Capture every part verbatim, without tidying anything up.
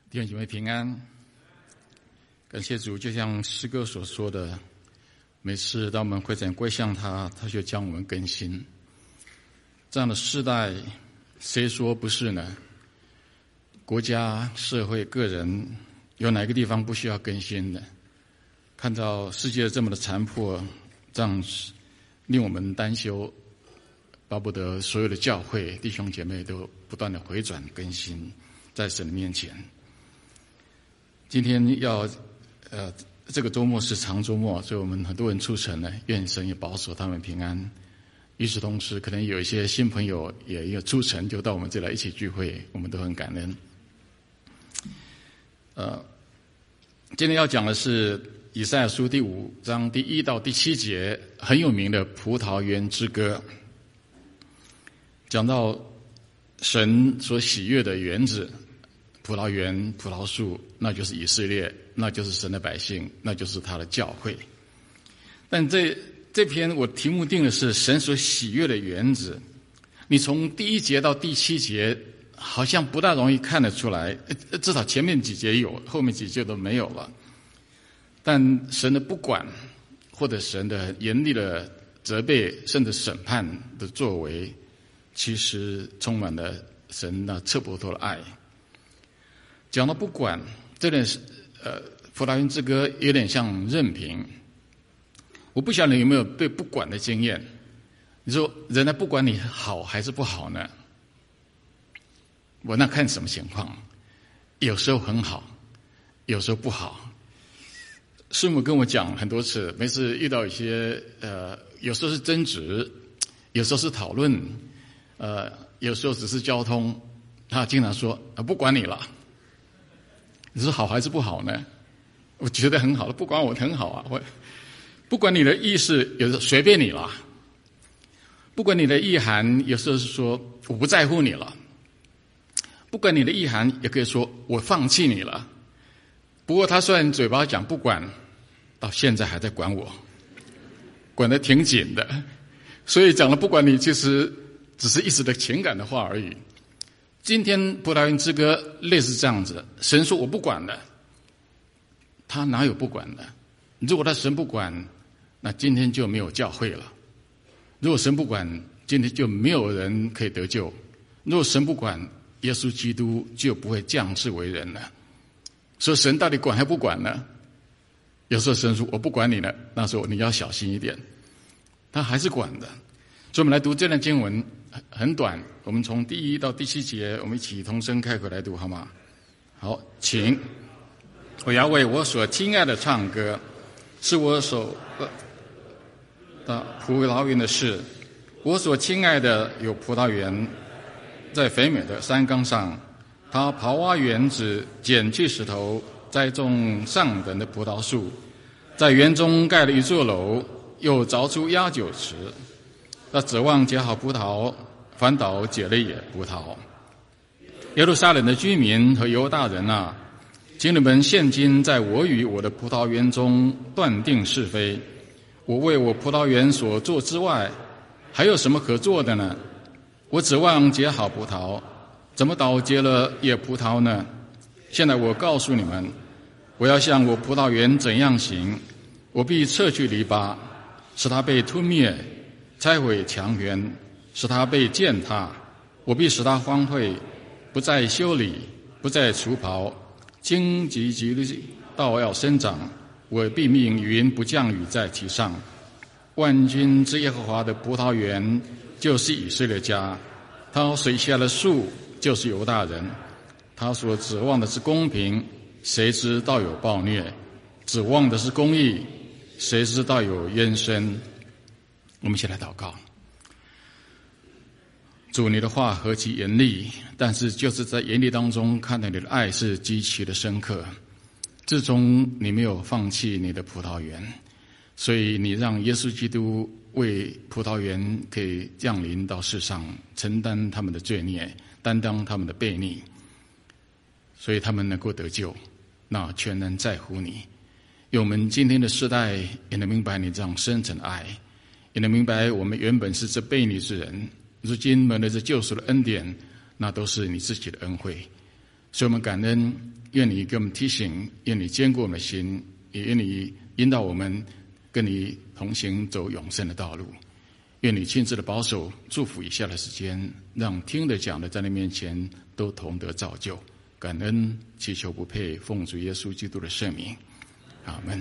弟兄姐妹平安，感谢主。就像诗歌所说的，每次当我们回转归向他，他就将我们更新。这样的世代，谁说不是呢？国家、社会、个人，有哪个地方不需要更新的？看到世界这么的残破，这样令我们担忧，巴不得所有的教会弟兄姐妹都不断的回转更新，在神的面前。今天要呃这个周末是长周末，所以我们很多人出城了，愿神也保守他们平安。与此同时，可能有一些新朋友也有出城，就到我们这来一起聚会，我们都很感恩。呃，今天要讲的是以赛亚书第五章第一到第七节，很有名的葡萄园之歌，讲到神所喜悦的园子。葡萄园、葡萄树，那就是以色列，那就是神的百姓，那就是他的教会。但这这篇我题目定的是神所喜悦的园子。你从第一节到第七节，好像不大容易看得出来，至少前面几节有，后面几节都没有了。但神的不管，或者神的严厉的责备，甚至审判的作为，其实充满了神那测不透的爱。讲到不管，这点是呃，葡萄园之歌有点像任凭。我不晓得你有没有对不管的经验。你说人家不管你好还是不好呢？我那看什么情况，有时候很好，有时候不好。师母跟我讲很多次，每次遇到一些呃，有时候是争执，有时候是讨论，呃，有时候只是交通，他经常说啊，不管你了。你说好还是不好呢？我觉得很好了，不管我很好啊，我不管你的意思，有时候随便你了。不管你的意涵，有时候是说我不在乎你了。不管你的意涵，也可以说我放弃你了。不过他虽然嘴巴讲不管，到现在还在管我，管得挺紧的。所以讲了不管你，其实只是一时的情感的话而已。今天葡萄园之歌类似这样子，神说我不管的，他哪有不管的？如果他神不管，那今天就没有教会了；如果神不管，今天就没有人可以得救；如果神不管，耶稣基督就不会降世为人了。所以神到底管还不管呢？有时候神说我不管你了，那时候你要小心一点，他还是管的。所以我们来读这段经文，很短，我们从第一到第七节，我们一起同声开口来读好吗？好，请。我要为我所亲爱的唱歌，是我所的葡萄园的事。我所亲爱的有葡萄园，在肥美的山冈上，他刨挖园子，捡去石头，栽种上等的葡萄树，在园中盖了一座楼，又凿出压酒池。他指望结好葡萄，反倒结了野葡萄。耶路撒冷的居民和犹大人啊，请你们现今在我与我的葡萄园中断定是非。我为我葡萄园所做之外，还有什么可做的呢？我指望结好葡萄，怎么倒结了野葡萄呢？现在我告诉你们，我要向我葡萄园怎样行，我必撤去篱笆，使它被吞灭，拆毁墙垣，使它被践踏，我必使它荒废，不再修理，不再除刨，荆棘棘绿倒要生长，我必命云不降雨在其上。万军之耶和华的葡萄园就是以色列家，他水下的树就是犹大人。他所指望的是公平，谁知道有暴虐；指望的是公义，谁知道有冤声。我们一起来祷告。主，你的话何其严厉，但是就是在严厉当中看到你的爱是极其的深刻。至终你没有放弃你的葡萄园，所以你让耶稣基督为葡萄园可以降临到世上，承担他们的罪孽，担当他们的悖逆，所以他们能够得救，那全然在乎你。愿我们今天的世代也能明白你这样深沉的爱，也能明白我们原本是这悖逆之人，如今蒙了这救赎的恩典，那都是你自己的恩惠。所以我们感恩愿你给我们提醒，愿你坚固我们的心，也愿你引导我们跟你同行走永生的道路。愿你亲自的保守祝福以下的时间，让听的讲的在你面前都同得造就。感恩祈求不配，奉主耶稣基督的圣名，阿们。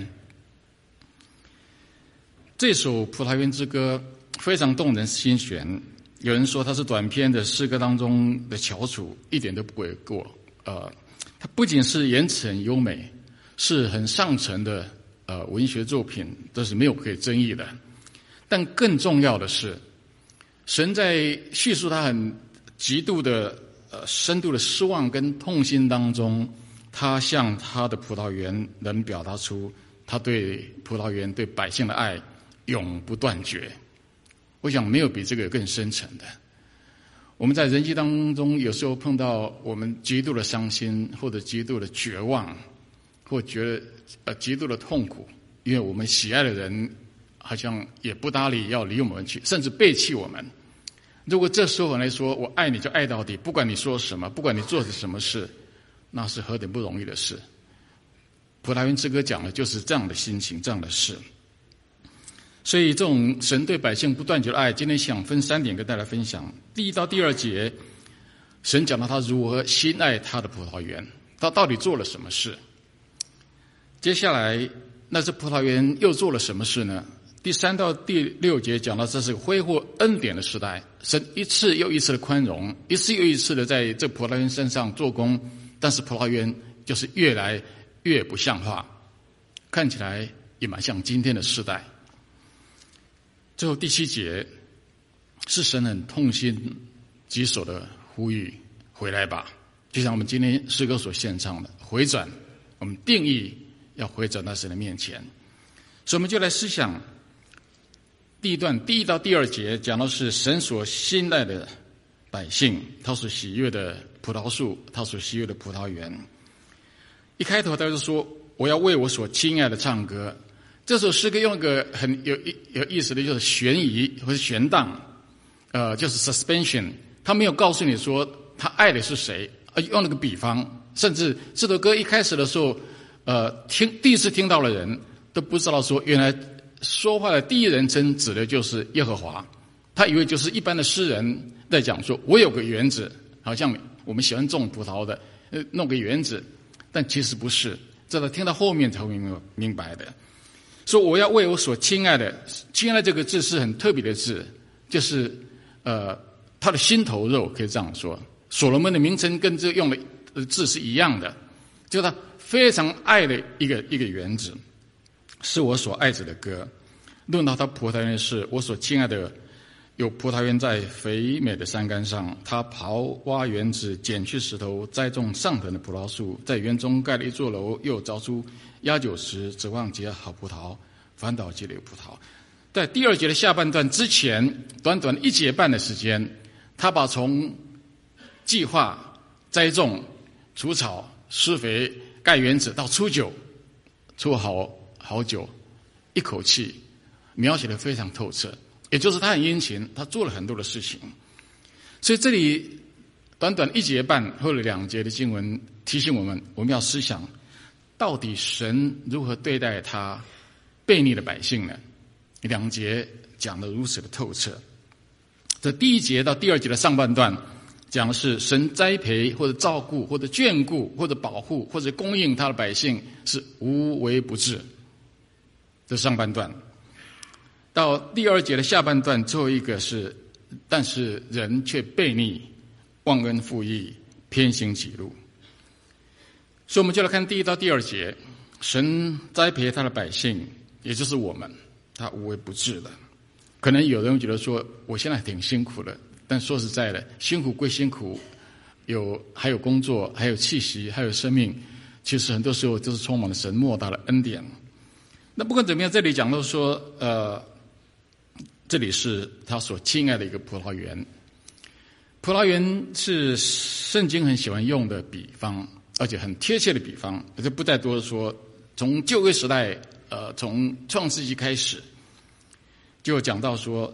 这首葡萄园之歌非常动人心弦，有人说它是短篇的诗歌当中的翘楚，一点都不为过。呃，它不仅是言辞很优美，是很上乘的呃文学作品，这是没有可以争议的。但更重要的是，神在叙述他很极度的呃深度的失望跟痛心当中，他向他的葡萄园能表达出他对葡萄园对百姓的爱永不断绝。我想没有比这个更深沉的。我们在人际当中有时候碰到我们极度的伤心，或者极度的绝望，或觉得呃极度的痛苦，因为我们喜爱的人好像也不搭理，要离我们去，甚至背弃我们。如果这时候来说我爱你就爱到底，不管你说什么，不管你做的什么事，那是何等不容易的事。葡萄园之歌讲的就是这样的心情，这样的事。所以这种神对百姓不断绝的爱，今天想分三点跟大家分享。第一到第二节，神讲到他如何心爱他的葡萄园，他到底做了什么事。接下来那这葡萄园又做了什么事呢？第三到第六节讲到这是恢复恩典的时代，神一次又一次的宽容，一次又一次的在这葡萄园身上做工，但是葡萄园就是越来越不像话，看起来也蛮像今天的时代。最后第七节是神很痛心疾首的呼吁，回来吧，就像我们今天诗歌所献唱的回转，我们定义要回转到神的面前。所以我们就来思想第一段第一到第二节，讲到是神所信赖的百姓，他所喜悦的葡萄树，他所喜悦的葡萄园。一开头他就说，我要为我所亲爱的唱歌。这首诗歌用一个很有有意思的，就是悬疑或者悬荡，呃，就是 suspension。他没有告诉你说他爱的是谁，呃，用了个比方，甚至这首歌一开始的时候，呃，听第一次听到的人都不知道说，原来说话的第一人称指的就是耶和华。他以为就是一般的诗人在讲说，我有个园子，好像我们喜欢种葡萄的，呃，弄个园子，但其实不是，这个听到后面才会明白的。说我要为我所亲爱的，亲爱的这个字是很特别的字，就是呃他的心头肉，可以这样说。所罗门的名称跟这用的字是一样的，就是他非常爱的一个一个园子，是我所爱着的歌。论到他葡萄园的事，我所亲爱的有葡萄园在肥美的山冈上，他刨挖园子，剪去石头，栽种上等的葡萄树，在园中盖了一座楼，又凿出压酒石，指望结好葡萄，反倒结了葡萄。在第二节的下半段之前，短短一节半的时间，他把从计划、栽种、除草、施肥、盖园子到初九，出好好久，一口气描写得非常透彻。也就是他很殷勤，他做了很多的事情。所以这里短短一节半或者两节的经文提醒我们，我们要思想到底神如何对待他悖逆的百姓呢？两节讲得如此的透彻。这第一节到第二节的上半段讲的是神栽培或者照顾或者眷顾或者保护或者供应他的百姓是无微不至，这上半段。到第二节的下半段，最后一个是，但是人却悖逆，忘恩负义，偏行己路。所以我们就来看第一到第二节，神栽培他的百姓，也就是我们，他无微不至的。可能有人会觉得说，我现在挺辛苦的，但说实在的，辛苦归辛苦，有还有工作，还有气息，还有生命，其实很多时候都是充满了神莫大的恩典。那不管怎么样，这里讲到说，呃。这里是他所亲爱的一个葡萄园。葡萄园是圣经很喜欢用的比方，而且很贴切的比方。这不再多说，从旧约时代，呃，从创世纪开始，就讲到说，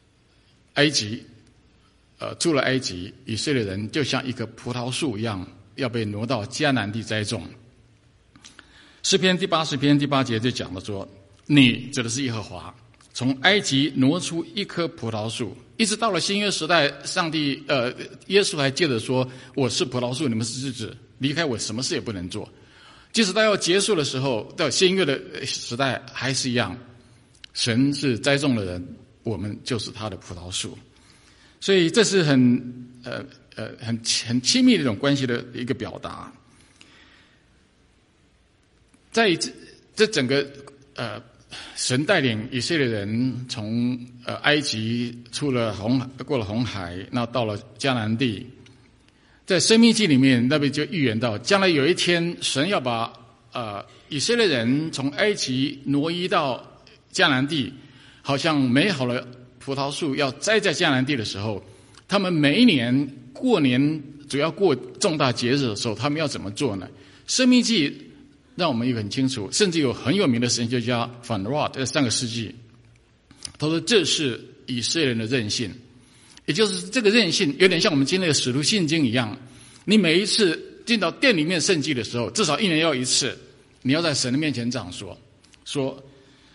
埃及，呃，出了埃及，以色列人就像一棵葡萄树一样要被挪到迦南地栽种。诗篇第八十篇第八节就讲了说，你指的是耶和华，从埃及挪出一棵葡萄树，一直到了新约时代，上帝呃，耶稣还接着说，我是葡萄树，你们是枝子，离开我什么事也不能做。即使到要结束的时候，到新约的时代还是一样，神是栽种的人，我们就是他的葡萄树。所以这是很呃呃很很亲密的一种关系的一个表达。在这这整个呃神带领以色列人从呃埃及出了红过了红海，那到了迦南地。在申命记里面，那边就预言到，将来有一天，神要把呃以色列人从埃及挪移到迦南地，好像美好的葡萄树要栽在迦南地的时候，他们每一年过年，主要过重大节日的时候，他们要怎么做呢？申命记让我们也很清楚，甚至有很有名的神学家范罗在上个世纪，他说这是以色列人的韧性。也就是这个韧性有点像我们今天的使徒信经一样，你每一次进到店里面圣祭的时候，至少一年要一次，你要在神的面前这样说，说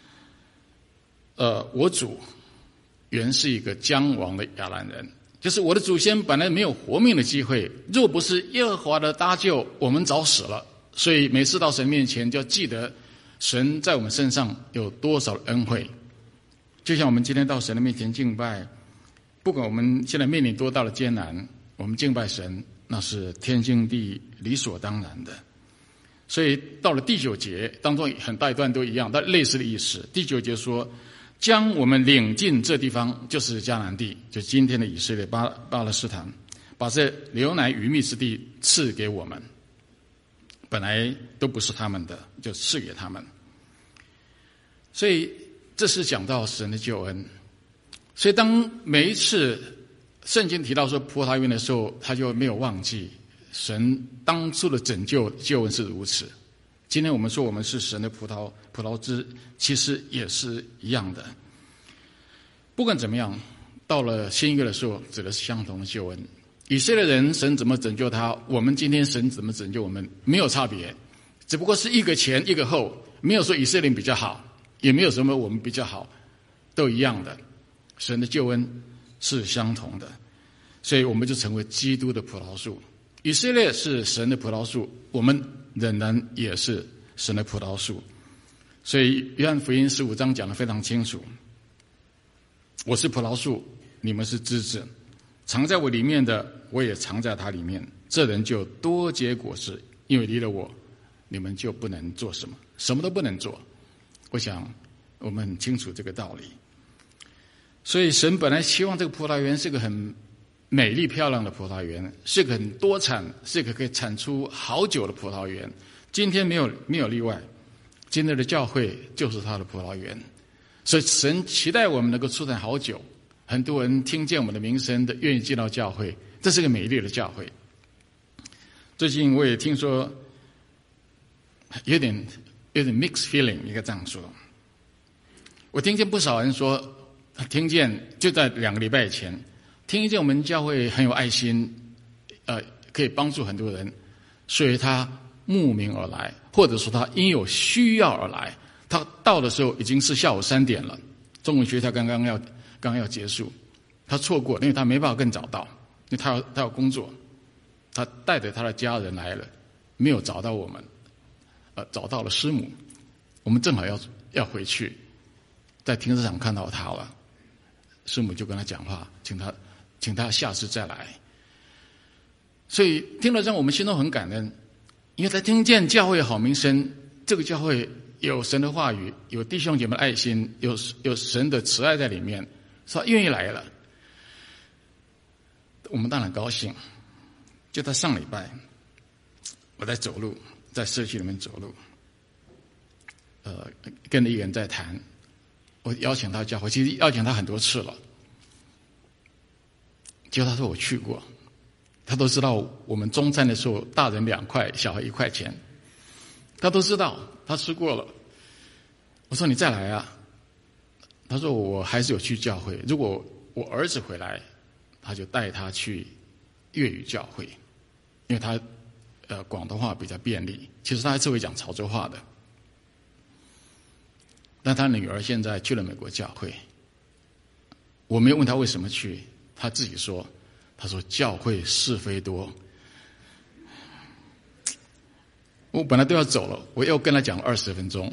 呃，我主原是一个将亡的亚兰人，就是我的祖先本来没有活命的机会，若不是耶和华的搭救，我们早死了。所以每次到神面前就要记得神在我们身上有多少的恩惠。就像我们今天到神的面前敬拜，不管我们现在面临多大的艰难，我们敬拜神那是天经地义理所当然的。所以到了第九节当中很大一段都一样，但类似的意思。第九节说，将我们领进这地方，就是迦南地，就今天的以色列巴巴勒斯坦，把这流奶与蜜之地赐给我们，本来都不是他们的，就赐给他们。所以这是讲到神的救恩。所以当每一次圣经提到说葡萄园的时候，他就没有忘记神当初的拯救救恩是如此。今天我们说我们是神的葡萄葡萄枝，其实也是一样的。不管怎么样，到了新约的时候，指的是相同的救恩。以色列人神怎么拯救他，我们今天神怎么拯救我们，没有差别，只不过是一个前一个后，没有说以色列人比较好，也没有什么我们比较好，都一样的。神的救恩是相同的，所以我们就成为基督的葡萄树。以色列是神的葡萄树，我们仍然也是神的葡萄树。所以约翰福音十五章讲得非常清楚，我是葡萄树，你们是枝子，藏在我里面的，我也藏在他里面，这人就多结果子，因为离了我，你们就不能做什么，什么都不能做。我想我们很清楚这个道理。所以神本来希望这个葡萄园是个很美丽漂亮的葡萄园，是个很多产，是个可以产出好酒的葡萄园。今天没有没有例外，今天的教会就是他的葡萄园。所以神期待我们能够出产好酒，很多人听见我们的名声的愿意进到教会，这是个美丽的教会。最近我也听说有点有点 mixed feeling， 应该这样说。我听见不少人说，听见就在两个礼拜以前，听见我们教会很有爱心，呃，可以帮助很多人，所以他慕名而来，或者说他因有需要而来。他到的时候已经是下午三点了，中文学校刚刚要刚刚要结束，他错过，因为他没办法更早到，因为他要他要工作，他带着他的家人来了，没有找到我们，呃，找到了师母，我们正好要要回去，在停车场看到他了。师母就跟他讲话，请他请他下次再来。所以听了让我们心中很感恩，因为他听见教会好名声，这个教会有神的话语，有弟兄姐妹的爱心，有有神的慈爱在里面，所以他愿意来了。我们当然高兴。就在上礼拜，我在走路，在社区里面走路，呃，跟一个人在谈。我邀请他教会，其实邀请他很多次了，结果他说我去过，他都知道我们中餐的时候大人两块，小孩一块钱，他都知道，他吃过了。我说你再来啊，他说我还是有去教会，如果我儿子回来，他就带他去粤语教会，因为他呃广东话比较便利。其实他还是会讲潮州话的。但他女儿现在去了美国教会，我没有问他为什么去，他自己说，他说教会是非多。我本来都要走了，我又跟他讲了二十分钟，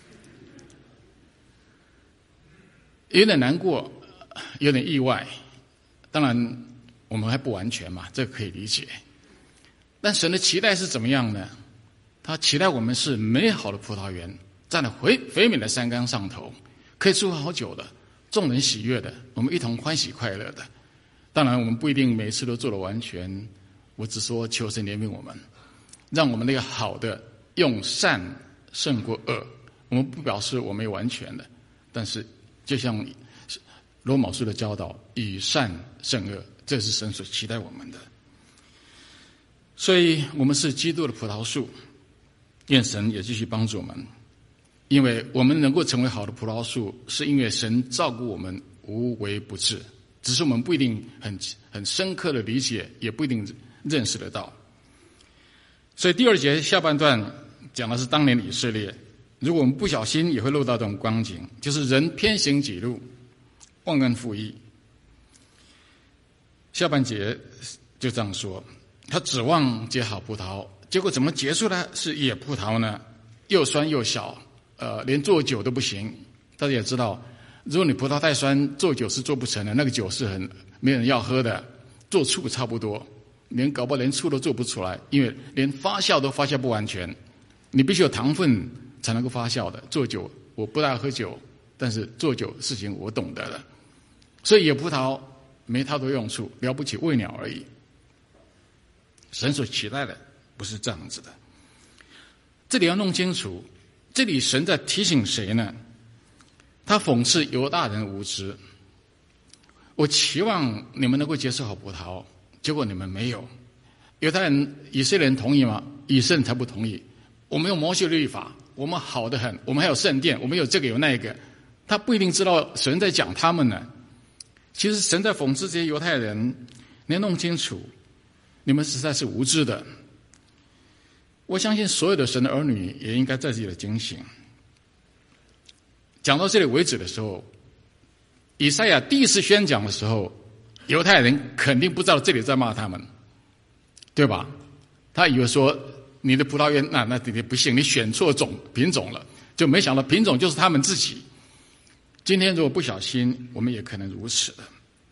有点难过，有点意外。当然我们还不完全嘛，这个可以理解。但神的期待是怎么样呢？他期待我们是美好的葡萄园，站在肥肥美的山冈上头，可以出好酒的，众人喜悦的，我们一同欢喜快乐的。当然我们不一定每次都做得完全，我只说求神怜悯我们，让我们那个好的用善胜过恶。我们不表示我们有完全的，但是就像罗马书的教导，以善胜恶，这是神所期待我们的。所以我们是基督的葡萄树，愿神也继续帮助我们，因为我们能够成为好的葡萄树，是因为神照顾我们无微不至，只是我们不一定很很深刻的理解，也不一定认识得到。所以第二节下半段讲的是当年的以色列，如果我们不小心也会落到这种光景，就是人偏行己路，忘恩负义。下半节就这样说，他指望结好葡萄，结果怎么结出来是野葡萄呢？又酸又小，呃，连做酒都不行。大家也知道，如果你葡萄太酸，做酒是做不成的，那个酒是很没人要喝的。做醋差不多，连搞不好连醋都做不出来，因为连发酵都发酵不完全。你必须有糖分才能够发酵的。做酒，我不大喝酒，但是做酒事情我懂得了。所以野葡萄没太多用处，了不起喂鸟而已。神所期待的不是这样子的。这里要弄清楚，这里神在提醒谁呢？他讽刺犹大人无知。我期望你们能够结出好葡萄，结果你们没有。犹太人、以色列人同意吗？以色列人才不同意。我们有摩西律法，我们好得很，我们还有圣殿，我们有这个有那个。他不一定知道神在讲他们呢。其实神在讽刺这些犹太人，你要弄清楚，你们实在是无知的。我相信所有的神的儿女也应该在这里的警醒。讲到这里为止的时候，以赛亚第一次宣讲的时候，犹太人肯定不知道这里在骂他们，对吧？他以为说你的葡萄园那那你不行，你选错种品种了，就没想到品种就是他们自己。今天如果不小心，我们也可能如此的。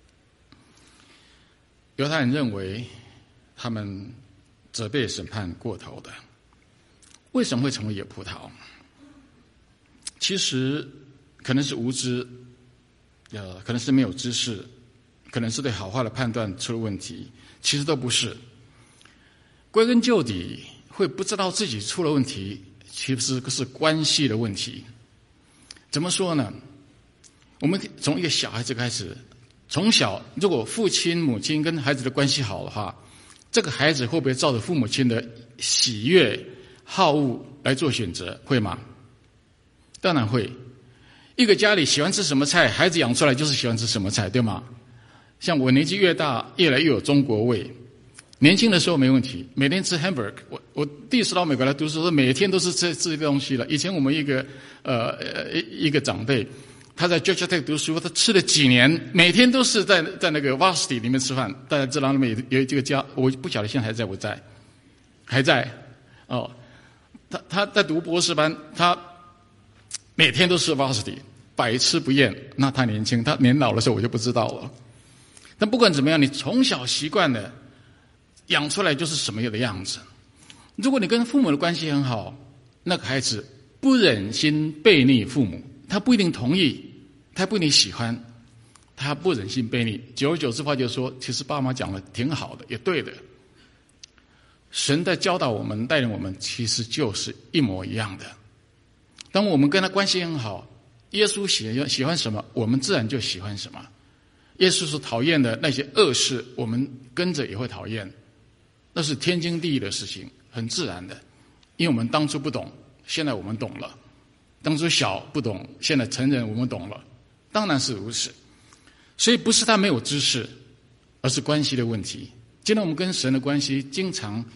犹太人认为他们责备审判过头的。为什么会成为野葡萄？其实可能是无知，呃，可能是没有知识，可能是对好坏的判断出了问题，其实都不是。归根究底，会不知道自己出了问题，其实是关系的问题。怎么说呢？我们从一个小孩子开始，从小如果父亲母亲跟孩子的关系好的话，这个孩子会不会照着父母亲的喜悦好恶来做选择？会吗？当然会。一个家里喜欢吃什么菜，孩子养出来就是喜欢吃什么菜，对吗？像我年纪越大，越来越有中国味。年轻的时候没问题，每天吃 hamburger。我我第一次到美国来读书，每天都是吃这些东西了。以前我们一个呃一一个长辈，他在 Georgia Tech 读书，他吃了几年，每天都是在在那个 Varsity 里面吃饭。大家知道那边有有这个家，我不晓得现在还在不在，还在哦。他他在读博士班，他每天都吃 Varsity， 百吃不厌。那他年轻，他年老的时候我就不知道了。但不管怎么样，你从小习惯的养出来就是什么样的样子。如果你跟父母的关系很好，那个孩子不忍心背逆父母，他不一定同意，他不一定喜欢，他不忍心背逆。久而久之，他就说：“其实爸妈讲的挺好的，也对的。”神在教导我们、带领我们，其实就是一模一样的。当我们跟他关系很好，耶稣喜欢喜欢什么，我们自然就喜欢什么。耶稣所讨厌的那些恶事，我们跟着也会讨厌，那是天经地义的事情，很自然的。因为我们当初不懂，现在我们懂了；当初小不懂，现在成人我们懂了，当然是如此。所以不是他没有知识，而是关系的问题。今天我们跟神的关系，经常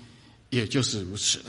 也就是如此的。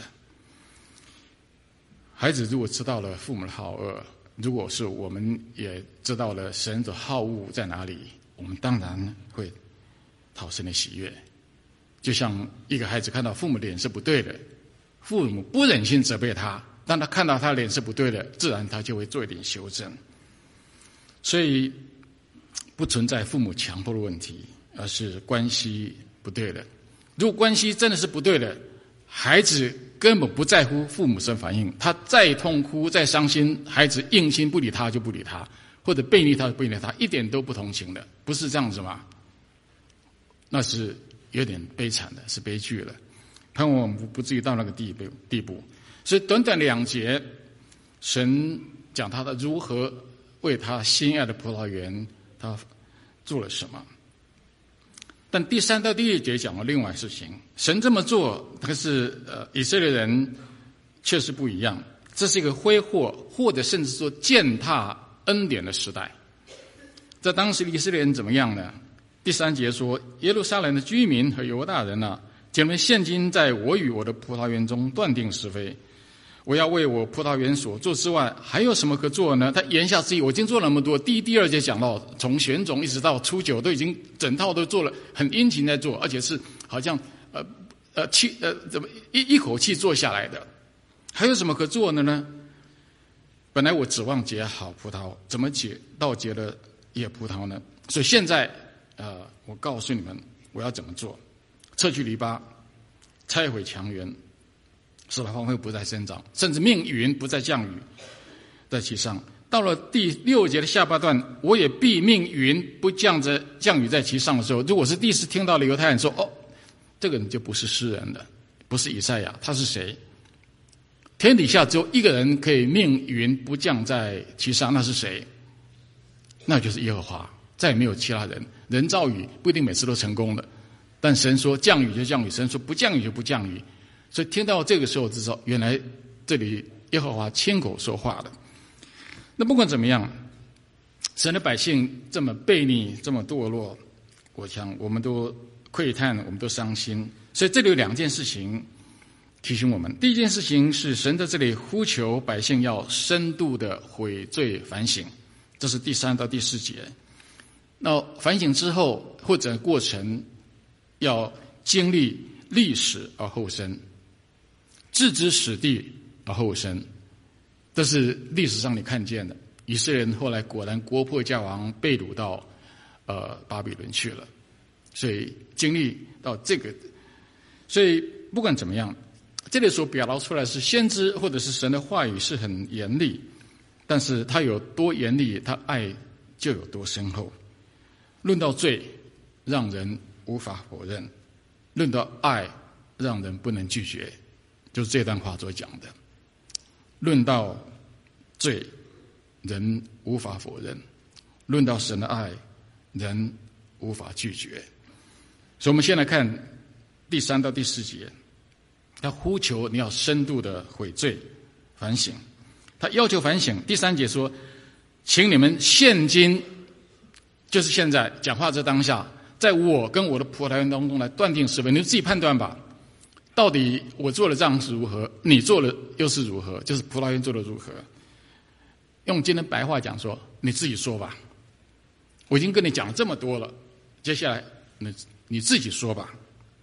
孩子如果知道了父母的好恶，如果是我们也知道了神的好恶在哪里，我们当然会讨神的喜悦。就像一个孩子看到父母脸是不对的，父母不忍心责备他，当他看到他脸是不对的，自然他就会做一点修正。所以不存在父母强迫的问题，而是关系不对了。如果关系真的是不对的，孩子根本不在乎父母什么反应，他再痛哭再伤心，孩子硬心不理他就不理他，或者背逆他就背逆他，一点都不同情的，不是这样子吗？那是有点悲惨的，是悲剧了。盼望我们不至于到那个地步地步。所以短短两节，神讲他的如何为他心爱的葡萄园他做了什么。但第三到第六节讲了另外事情，神这么做，可是呃以色列人确实不一样。这是一个挥霍，或者甚至说践踏恩典的时代。在当时以色列人怎么样呢？第三节说，耶路撒冷的居民和犹大人啊，你们现今在我与我的葡萄园中断定是非。我要为我葡萄园所做之外，还有什么可做呢？他言下之意，我已经做了那么多。第一、第二节讲到，从选种一直到初九，都已经整套都做了，很殷勤在做，而且是好像呃呃气呃怎么一一口气做下来的。还有什么可做的呢？本来我指望结好葡萄，怎么结到结了野葡萄呢？所以现在呃，我告诉你们，我要怎么做：撤去篱笆，拆毁墙垣，使它荒废不再生长，甚至命云不再降雨在其上。到了第六节的下半段，我也必命云不降着降雨在其上的时候，如果是第一次听到了犹太人说，哦，这个人就不是诗人了，不是以赛亚，他是谁？天底下只有一个人可以命云不降在其上，那是谁？那就是耶和华，再也没有其他人。人造雨不一定每次都成功的，但神说降雨就降雨，神说不降雨就不降雨。所以听到这个时候知道，原来这里耶和华亲口说话的。那不管怎么样，神的百姓这么悖逆，这么堕落，我想我们都窥探，我们都伤心。所以这里有两件事情提醒我们。第一件事情是神在这里呼求百姓要深度的悔罪反省，这是第三到第四节。那反省之后或者过程要经历历史而后生，置之死地而后生，这是历史上你看见的。以色列人后来果然国破家亡，被掳到呃巴比伦去了，所以经历到这个，所以不管怎么样，这里所表达出来是先知或者是神的话语是很严厉，但是他有多严厉，他爱就有多深厚。论到罪，让人无法否认；论到爱，让人不能拒绝。就是这段话所讲的。论到罪，人无法否认；论到神的爱，人无法拒绝。所以我们先来看第三到第四节，他呼求你要深度的悔罪反省，他要求反省。第三节说，请你们现今，就是现在讲话这当下，在我跟我的葡萄园当中来断定是非，你们自己判断吧。到底我做了这样是如何，你做了又是如何，就是葡萄园做的如何。用今天白话讲说，你自己说吧。我已经跟你讲了这么多了，接下来你你自己说吧。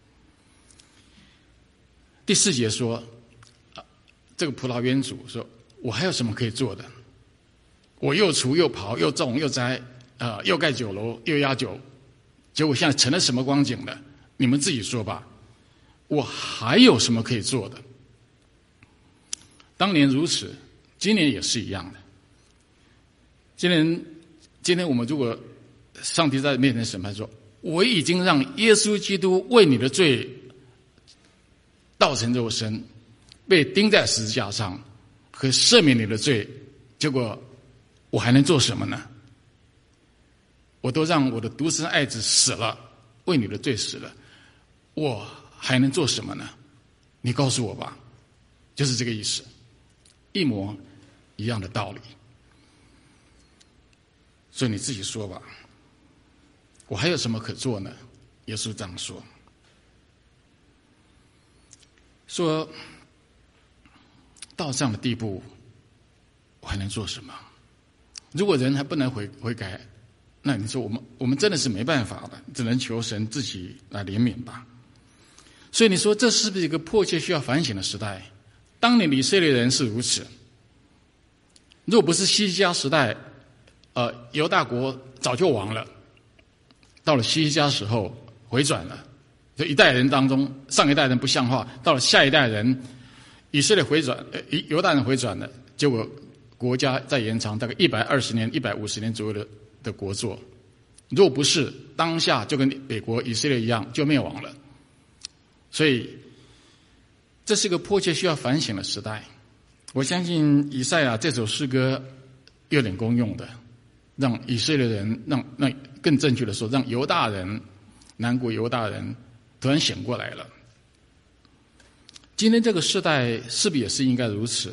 第四节说，这个葡萄园主说，我还有什么可以做的？我又除又刨又种又栽，呃，又盖酒楼又压酒，结果现在成了什么光景了？你们自己说吧。我还有什么可以做的？当年如此，今年也是一样的。今年，今天我们如果上帝在面前审判说，我已经让耶稣基督为你的罪道成肉身，被钉在十字架上，可以赦免你的罪，结果我还能做什么呢？我都让我的独生爱子死了，为你的罪死了，我还能做什么呢？你告诉我吧。就是这个意思，一模一样的道理。所以你自己说吧，我还有什么可做呢？耶稣这样说。 说到这样的地步，我还能做什么？如果人还不能悔悔改，那你说我们我们真的是没办法了，只能求神自己来怜悯吧。所以你说这是不是一个迫切需要反省的时代？当年以色列人是如此，如果不是西西家时代，呃，犹大国早就亡了。到了西西家时候回转了，就一代人当中，上一代人不像话，到了下一代人，以色列回转，呃，犹大人回转了，结果国家再延长大概一百二十年、一百五十年左右的的国祚。如果不是当下就跟北国以色列一样，就灭亡了。所以这是一个迫切需要反省的时代。我相信以赛亚这首诗歌有点功用的，让以色列人，让让更正确的说，让犹大人，南国犹大人突然醒过来了。今天这个时代是不是也是应该如此？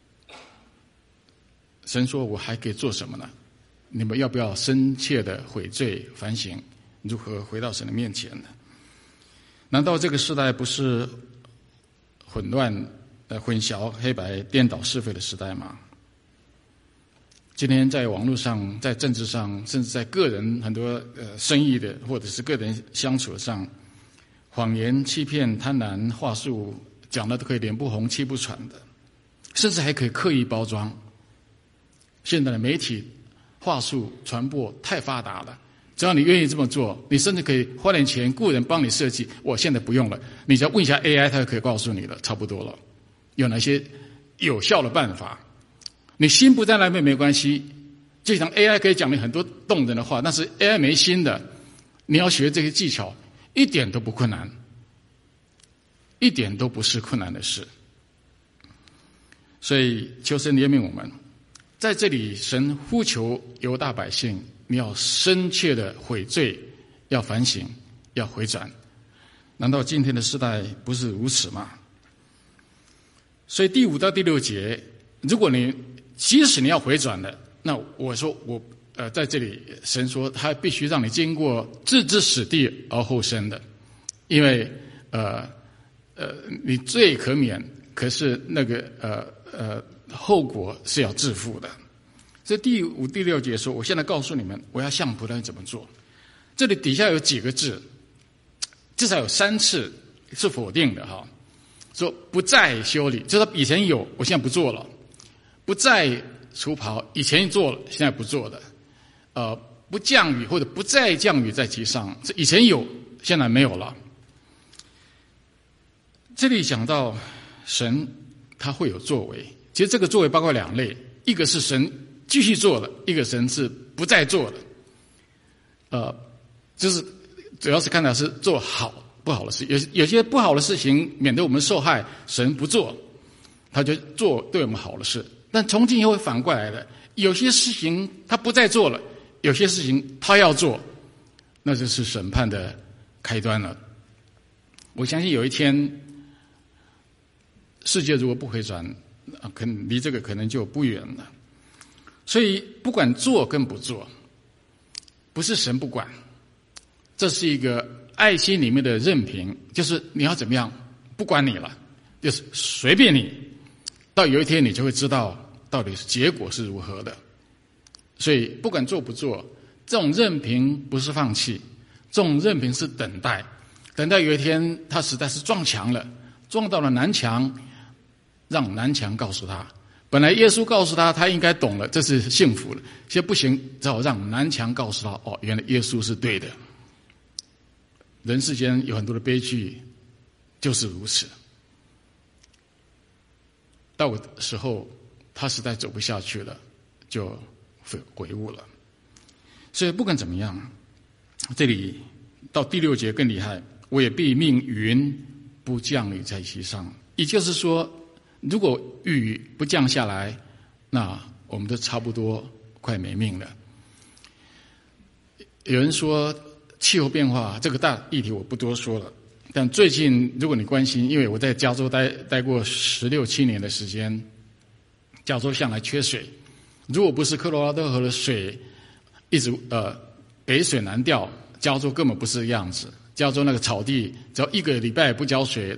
神说我还可以做什么呢？你们要不要深切的悔罪反省，如何回到神的面前呢？难道这个时代不是混乱、呃混淆、黑白、颠倒是非的时代吗？今天在网络上，在政治上，甚至在个人很多呃生意的或者是个人相处上，谎言、欺骗、贪婪、话术讲的都可以脸不红气不喘的，甚至还可以刻意包装。现在的媒体话术传播太发达了，只要你愿意这么做，你甚至可以花点钱雇人帮你设计。我现在不用了，你只要问一下 A I， 它就可以告诉你了，差不多了。有哪些有效的办法？你心不在那边没关系，就像 A I 可以讲你很多动人的话，但是 A I 没心的，你要学这些技巧，一点都不困难，一点都不是困难的事。所以求神怜悯我们。在这里，神呼求犹大百姓，你要深切的悔罪，要反省，要回转。难道今天的时代不是如此吗？所以第五到第六节，如果你即使你要回转的，那我说我呃在这里，神说他必须让你经过置之死地而后生的，因为呃呃你罪可免，可是那个呃呃。后果是要自负的。所以第五、第六节说，我现在告诉你们，我要像仆人怎么做。这里底下有几个字，至少有三次是否定的哈。说不再修理，就是以前有，我现在不做了；不再除袍，以前做了，现在不做的。呃，不降雨或者不再降雨在其上，这以前有，现在没有了。这里讲到神他会有作为。其实这个作为包括两类，一个是神继续做的，一个神是不再做的。呃，就是主要是看到是做好不好的事，有有些不好的事情，免得我们受害，神不做，他就做对我们好的事。但从今以后会反过来的，有些事情他不再做了，有些事情他要做，那就是审判的开端了。我相信有一天，世界如果不回转，啊，可能离这个可能就不远了。所以不管做跟不做，不是神不管，这是一个爱心里面的任凭，就是你要怎么样，不管你了，就是随便你。到有一天你就会知道到底是结果是如何的。所以不管做不做，这种任凭不是放弃，这种任凭是等待，等到有一天他实在是撞墙了，撞到了南墙，让南墙告诉他，本来耶稣告诉他，他应该懂了，这是幸福了。现在不行，只好让南墙告诉他，哦，原来耶稣是对的。人世间有很多的悲剧，就是如此。到时候他实在走不下去了，就悔悟了。所以不管怎么样，这里到第六节更厉害，我也必命云不降雨在其上，也就是说，如果雨不降下来，那我们都差不多快没命了。有人说气候变化这个大议题我不多说了，但最近如果你关心，因为我在加州待待过十六七年的时间，加州向来缺水，如果不是科罗拉多河的水一直呃北水南调，加州根本不是这样子。加州那个草地只要一个礼拜不浇水，那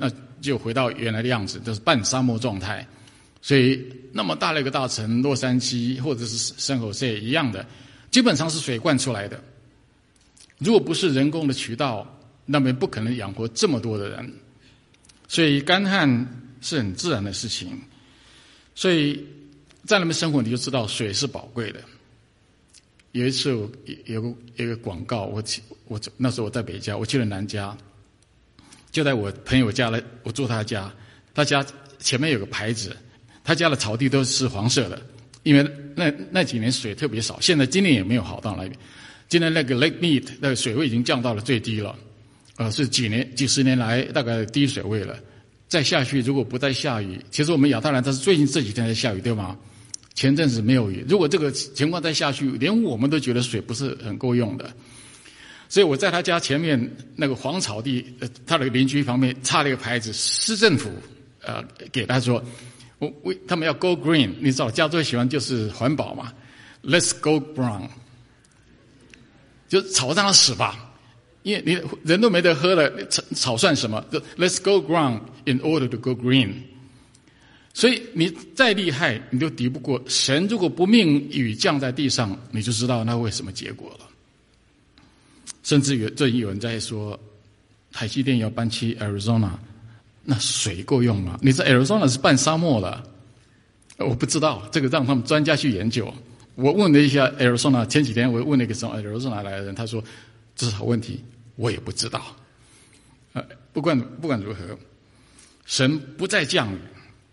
就回到原来的样子，就是半沙漠状态。所以那么大的一个大城，洛杉矶或者是圣何塞一样的，基本上是水灌出来的。如果不是人工的渠道，那么不可能养活这么多的人。所以干旱是很自然的事情。所以在那边生活，你就知道水是宝贵的。有一次有有个有个广告，我我那时候我在北家，我去了南家，就在我朋友家了，我住他家，他家前面有个牌子，他家的草地都是黄色的，因为那那几年水特别少，现在今年也没有好到那边。今年那个 Lake Mead 那个水位已经降到了最低了，呃，是几年几十年来大概低水位了。再下去，如果不再下雨，其实我们亚特兰大是最近这几天在下雨，对吗？前阵子没有雨，如果这个情况再下去，连我们都觉得水不是很够用的。所以我在他家前面那个黄草地，呃，他的邻居旁边插了一个牌子，市政府呃给他说，我我他们要 go green， 你知道加州最喜欢就是环保嘛 ，let's go brown， 就草让它死吧，因为你人都没得喝了，草草算什么 ？Let's go brown in order to go green。所以你再厉害，你都敌不过神。如果不命雨降在地上，你就知道那会什么结果了。甚至有最近有人在说，台积电要搬去 Arizona， 那水够用吗？你知道 Arizona 是半沙漠了，我不知道，这个让他们专家去研究。我问了一下 Arizona， 前几天我问了一个从 Arizona 来的人，他说这是好问题，我也不知道。呃，不管不管如何，神不再降雨。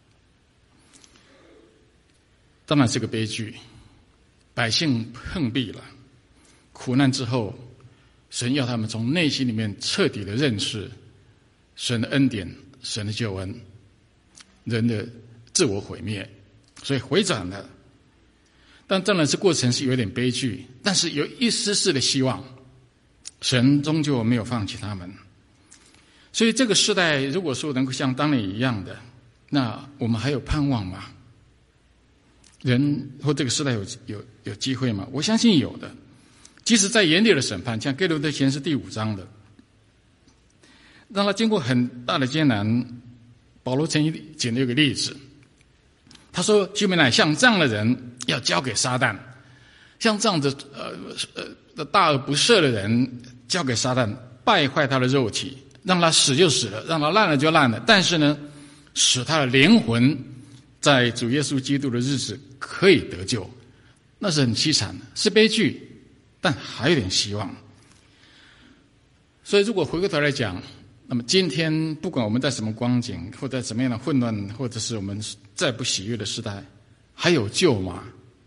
当然是个悲剧，百姓碰壁了，苦难之后，神要他们从内心里面彻底的认识神的恩典、神的救恩，人的自我毁灭，所以回转了。但当然是过程是有点悲剧，但是有一丝丝的希望，神终究没有放弃他们。所以这个时代如果说能够像当年一样的，那我们还有盼望吗？人或这个时代有有有机会吗？我相信有的。即使在严厉的审判，像哥林多前书第五章的，让他经过很大的艰难，保罗曾经举了一个例子，他说：“居民来像这样的人，要交给撒旦；像这样的呃呃大而不赦的人，交给撒旦，败坏他的肉体，让他死就死了，让他烂了就烂了。但是呢，使他的灵魂在主耶稣基督的日子可以得救。”那是很凄惨的，是悲剧，但还有点希望。所以如果回过头来讲，那么今天不管我们在什么光景，或者怎么样的混乱，或者是我们再不喜悦的时代，还有救吗？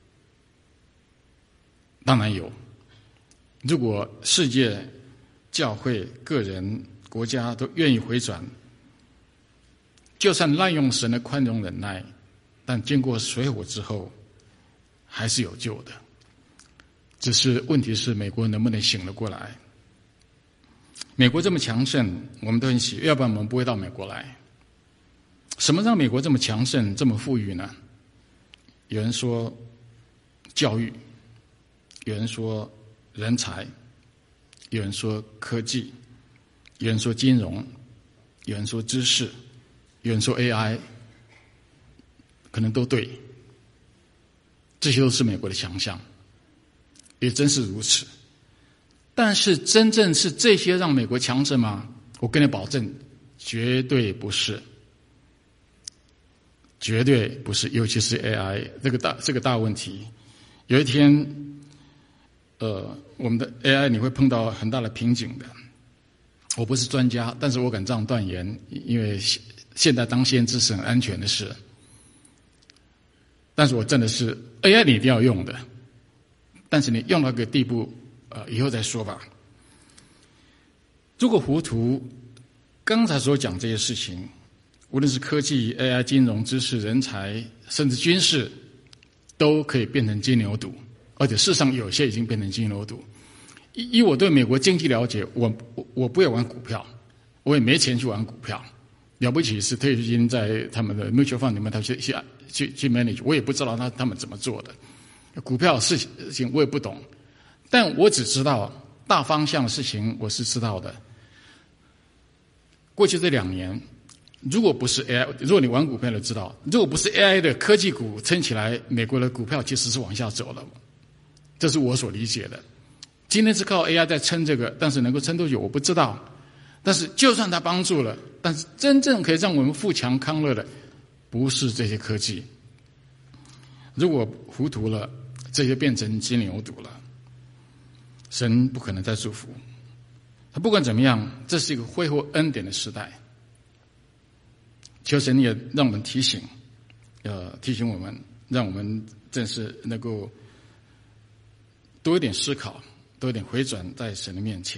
当然有。如果世界、教会、个人、国家都愿意回转，就算滥用神的宽容忍耐，但经过水火之后，还是有救的。只是问题是美国能不能醒了过来？美国这么强盛，我们都很喜悦，要不然我们不会到美国来。什么让美国这么强盛、这么富裕呢？有人说教育，有人说人才，有人说科技，有人说金融，有人说知识，有人说 A I， 可能都对。这些都是美国的强项，也真是如此。但是真正是这些让美国强盛吗？我跟你保证，绝对不是，绝对不是。尤其是 A I 这个大这个大问题，有一天，呃，我们的 A I 你会碰到很大的瓶颈的。我不是专家，但是我敢这样断言，因为现在当先知是很安全的事。但是我真的是 A I 你一定要用的，但是你用到个地步，呃，以后再说吧。如果糊涂，刚才所讲这些事情，无论是科技、A I、金融、知识、人才，甚至军事，都可以变成金牛犊，而且事实上有些已经变成金牛犊。以以我对美国经济了解，我我我不会玩股票，我也没钱去玩股票。了不起是退休金在他们的 mutual fund 里面，他去去去去 manage， 我也不知道他他们怎么做的。股票事情我也不懂，但我只知道大方向的事情我是知道的。过去这两年， 如果不是 A I， 如果你玩股票就知道，如果不是 A I 的科技股撑起来，美国的股票其实是往下走了。这是我所理解的。今天是靠 A I 在撑这个，但是能够撑多久我不知道。但是就算它帮助了，但是真正可以让我们富强康乐的，不是这些科技。如果糊涂了，这些变成金牛犊了，神不可能再祝福。他不管怎么样，这是一个恢复恩典的时代。求神也让我们提醒，呃，提醒我们，让我们正是能够多一点思考，多一点回转在神的面前。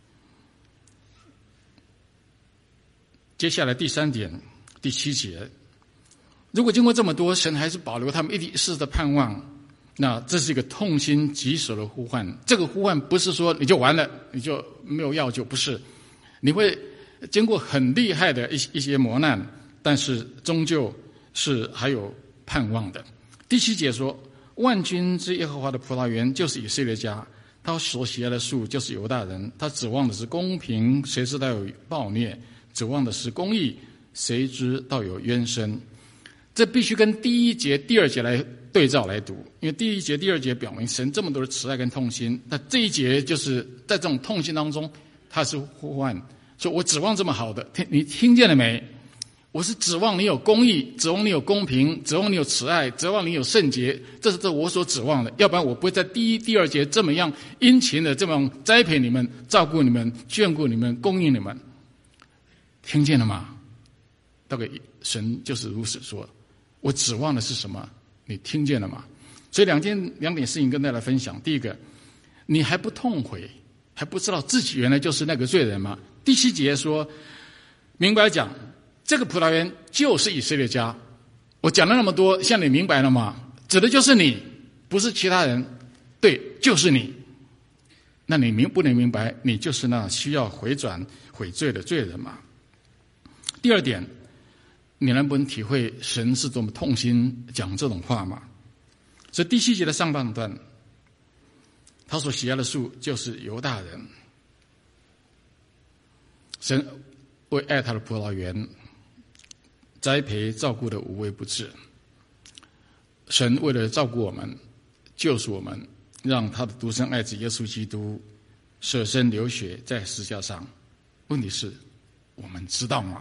接下来第三点，第七节，如果经过这么多，神还是保留他们一世的盼望，那这是一个痛心疾首的呼唤。这个呼唤不是说你就完了，你就没有药救，不是，你会经过很厉害的一一些磨难，但是终究是还有盼望的。第七节说，万军之耶和华的葡萄园就是以色列家，他所喜爱的树就是犹大人，他指望的是公平，谁知道有暴虐；指望的是公义，谁知道有冤声。这必须跟第一节、第二节来对照来读，因为第一节、第二节表明神这么多的慈爱跟痛心，那这一节就是在这种痛心当中，他是呼唤说：“我指望这么好的，听你听见了没？我是指望你有公义，指望你有公平，指望你有慈爱，指望你有圣洁，这是这我所指望的。要不然我不会在第一、第二节这么样殷勤的这么栽培你们、照顾你们、眷顾你们、供应你们。听见了吗？大概神就是如此说。我指望的是什么？你听见了吗？所以两件两点事情跟大家分享。第一个，你还不痛悔，还不知道自己原来就是那个罪人吗？第七节说，明白讲，这个葡萄园就是以色列家。我讲了那么多，像你明白了吗？指的就是你，不是其他人。对，就是你。那你明不能明白，你就是那需要回转悔罪的罪人吗？第二点，你能不能体会神是多么痛心讲这种话吗？所以第七节的上半段，他所喜爱的树就是犹大人。神为爱他的葡萄园栽培照顾的无微不至。神为了照顾我们，救赎我们，让他的独生爱子耶稣基督舍身流血在十字架上。问题是，我们知道吗？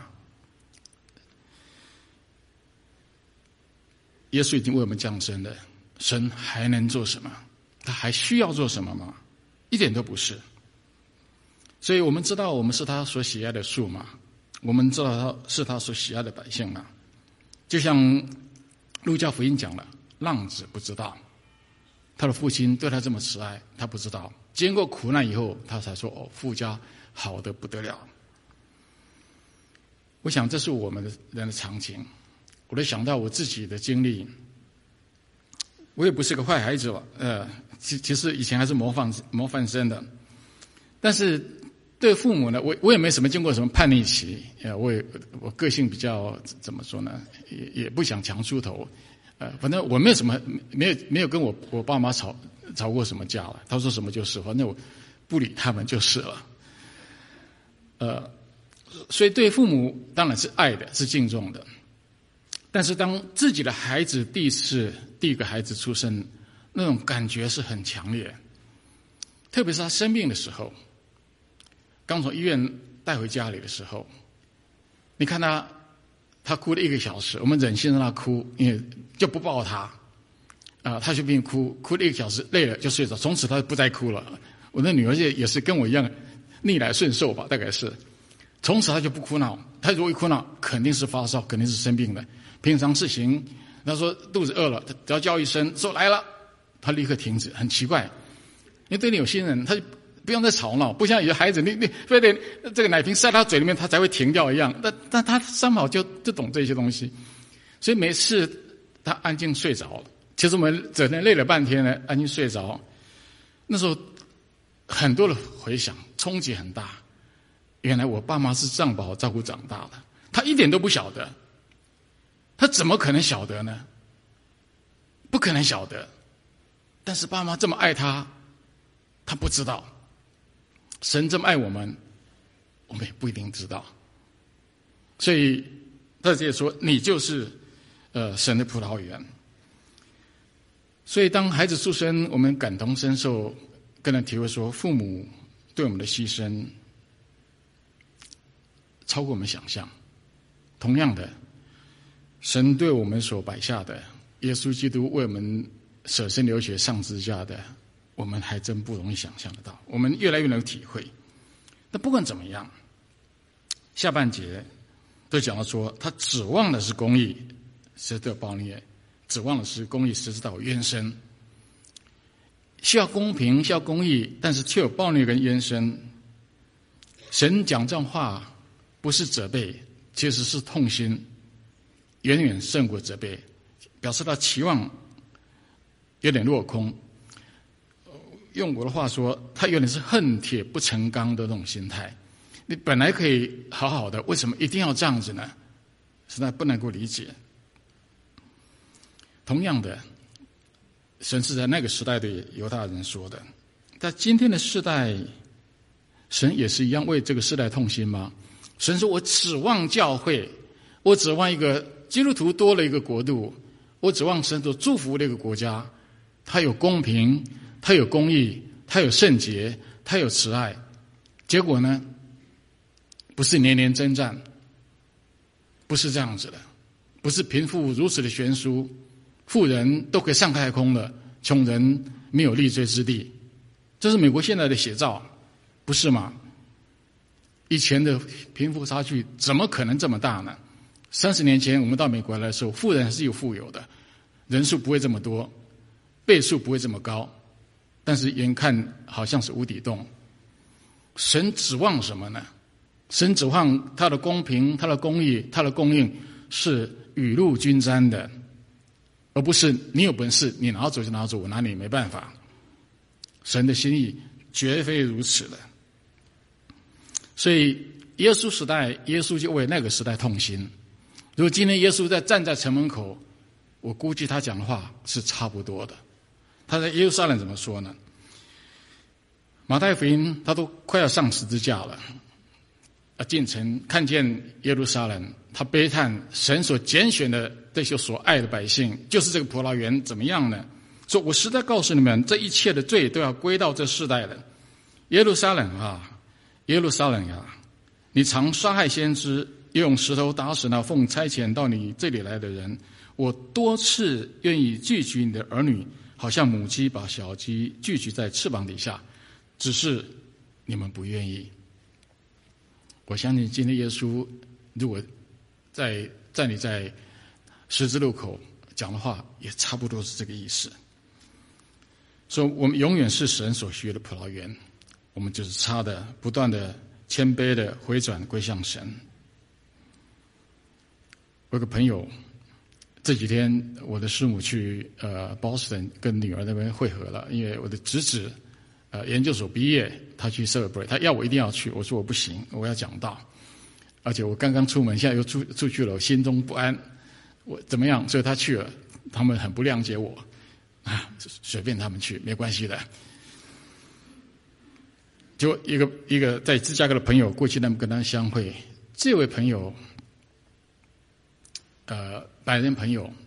耶稣已经为我们降生了，神还能做什么？他还需要做什么吗？一点都不是。所以我们知道我们是他所喜爱的树嘛，我们知道他是他所喜爱的百姓嘛。就像路加福音讲了，浪子不知道他的父亲对他这么慈爱，他不知道，经过苦难以后他才说，哦，父家好得不得了。我想这是我们人的常情。我都想到我自己的经历，我也不是个坏孩子吧，呃，其其实以前还是模范模范生的，但是对父母呢，我我也没什么经过什么叛逆期，呃，我也我个性比较怎么说呢，也也不想强出头，呃，反正我没有什么没有没有跟我我爸妈吵吵过什么架了，他说什么就是，反正我不理他们就是了，呃，所以对父母当然是爱的，是敬重的。但是当自己的孩子第一次第一个孩子出生，那种感觉是很强烈，特别是他生病的时候，刚从医院带回家里的时候，你看他他哭了一个小时，我们忍心让他哭，因为就不抱他啊，他就病哭哭了一个小时，累了就睡着，从此他不再哭了。我的女儿也也是跟我一样逆来顺受吧，大概是从此他就不哭闹，他如果一哭闹肯定是发烧，肯定是生病的。平常事情，他说肚子饿了，只要叫一声说来了，他立刻停止。很奇怪，因为对你有信任，他就不用再吵闹，不像有些孩子，你你非得这个奶瓶塞他嘴里面，他才会停掉一样。但但他三毛就就懂这些东西，所以每次他安静睡着了。其实我们整天累了半天呢，安静睡着，那时候很多的回想，冲击很大。原来我爸妈是这样把我照顾长大的，他一点都不晓得。他怎么可能晓得呢？不可能晓得。但是爸妈这么爱他，他不知道。神这么爱我们，我们也不一定知道。 所以他直接说你就是呃神的葡萄园。所以当孩子出生，我们感同身受，跟人体会说父母对我们的牺牲超过我们想象。同样的，神对我们所摆下的，耶稣基督为我们舍身流血上十字架的，我们还真不容易想象得到，我们越来越能体会。那不管怎么样，下半节都讲到说，他指望的是公义，实得报孽；指望的是公义，实知道冤声。需要公平，需要公义，但是却有暴虐跟冤声。神讲这样话，不是责备，其实是痛心，远远胜过责备，表示他期望有点落空。用我的话说，他有点是恨铁不成钢的那种心态。你本来可以好好的，为什么一定要这样子呢？实在不能够理解。同样的，神是在那个时代对犹大人说的，在今天的世代，神也是一样为这个世代痛心吗？神说，我指望教会，我指望一个基督徒多了一个国度，我指望神所祝福的一个国家，它有公平，它有公义，它有圣洁，它有慈爱。结果呢，不是年年征战，不是这样子的，不是贫富如此的悬殊，富人都可以上太空了，穷人没有立锥之地。这是美国现在的写照，不是吗？以前的贫富差距怎么可能这么大呢？三十年前我们到美国来的时候，富人还是有富有的，人数不会这么多，倍数不会这么高，但是眼看好像是无底洞。神指望什么呢？神指望他的公平，他的公义，他的供应是雨露均沾的，而不是你有本事你拿走就拿走，我拿你没办法。神的心意绝非如此的。所以耶稣时代，耶稣就为那个时代痛心。如果今天耶稣在站在城门口，我估计他讲的话是差不多的。他在耶路撒冷怎么说呢？马太福音他都快要上十字架了，啊，进城看见耶路撒冷，他悲叹神所拣选的这些所爱的百姓，就是这个葡萄园怎么样呢？说我实在告诉你们，这一切的罪都要归到这世代了。耶路撒冷啊，耶路撒冷啊，你常杀害先知，又用石头打死那奉差遣到你这里来的人。我多次愿意聚集你的儿女，好像母鸡把小鸡聚集在翅膀底下，只是你们不愿意。我相信今天耶稣如果在站立在十字路口讲的话，也差不多是这个意思。说我们永远是神所需的葡萄园，我们就是差的不断的谦卑的回转归向神。我有个朋友，这几天我的师母去呃 Boston 跟女儿那边会合了，因为我的侄子呃研究所毕业，他去 celebrate， 他要我一定要去，我说我不行，我要讲道，而且我刚刚出门，现在又出出去了，我心中不安，我怎么样？所以他去了，他们很不谅解我啊，随便他们去没关系的。就一个一个在芝加哥的朋友过去他们跟他相会，这位朋友呃白人朋友，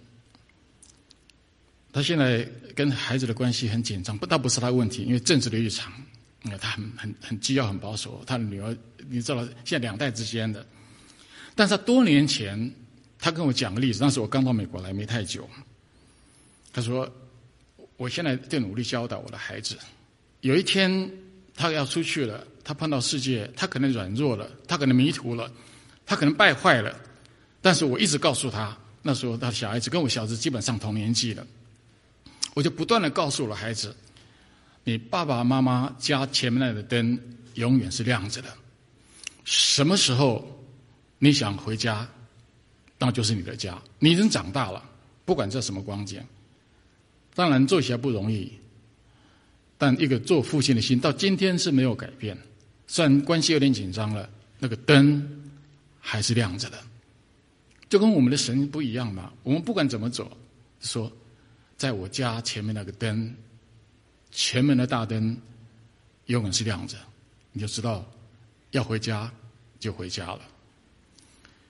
他现在跟孩子的关系很紧张，不倒不是他的问题，因为政治的立场，他很很很基要很保守，他的女儿你知道现在两代之间的。但是他多年前他跟我讲个例子，那时我刚到美国来没太久，他说我现在在努力教导我的孩子，有一天他要出去了，他碰到世界，他可能软弱了，他可能迷途了，他可能败坏了，但是我一直告诉他，那时候他小孩子跟我小孩子基本上同年纪了，我就不断的告诉了孩子，你爸爸妈妈家前面那的灯永远是亮着的，什么时候你想回家，那就是你的家，你已经长大了，不管这什么光景，当然做起来不容易，但一个做父亲的心到今天是没有改变，虽然关系有点紧张了，那个灯还是亮着的。就跟我们的神不一样嘛，我们不管怎么走，说在我家前面那个灯，前门的大灯永远是亮着，你就知道要回家就回家了。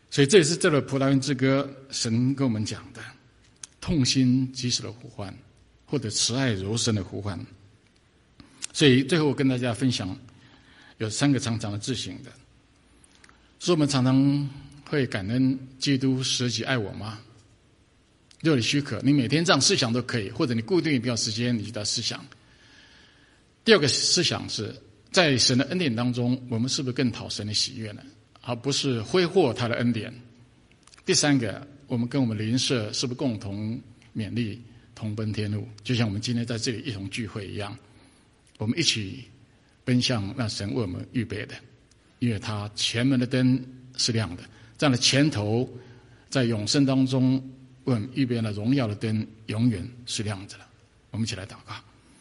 所以这也是这个葡萄园之歌神跟我们讲的，痛心疾首的呼唤，或者慈爱柔声的呼唤。所以最后我跟大家分享有三个常常的自省的，说我们常常会感恩基督舍己爱我吗？若你许可，你每天这样思想都可以，或者你固定一段时间你就在思想。第二个思想是在神的恩典当中，我们是不是更讨神的喜悦呢？而不是挥霍他的恩典。第三个，我们跟我们邻舍是不是共同勉励，同奔天路？就像我们今天在这里一同聚会一样，我们一起奔向那神为我们预备的，因为他前门的灯是亮的，这样的前头在永生当中为我们预备了荣耀的灯，永远是亮着的。我们一起来祷告。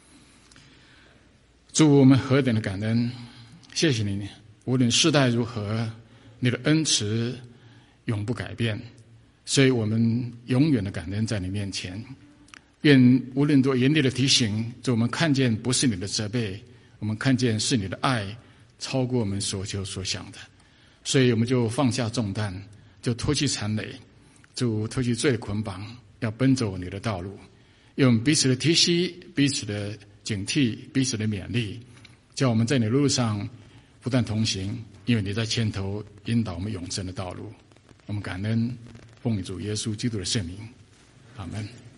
主，我们何等的感恩，谢谢你，无论世代如何，你的恩慈永不改变，所以我们永远的感恩在你面前。愿无论多严厉的提醒，就我们看见不是你的责备，我们看见是你的爱超过我们所求所想的，所以我们就放下重担，就脱去残累，就脱去罪的捆绑，要奔走你的道路，用彼此的提携，彼此的警惕，彼此的勉励，叫我们在你的路上不断同行，因为你在牵头引导我们永生的道路。我们感恩奉主耶稣基督的圣名，阿们。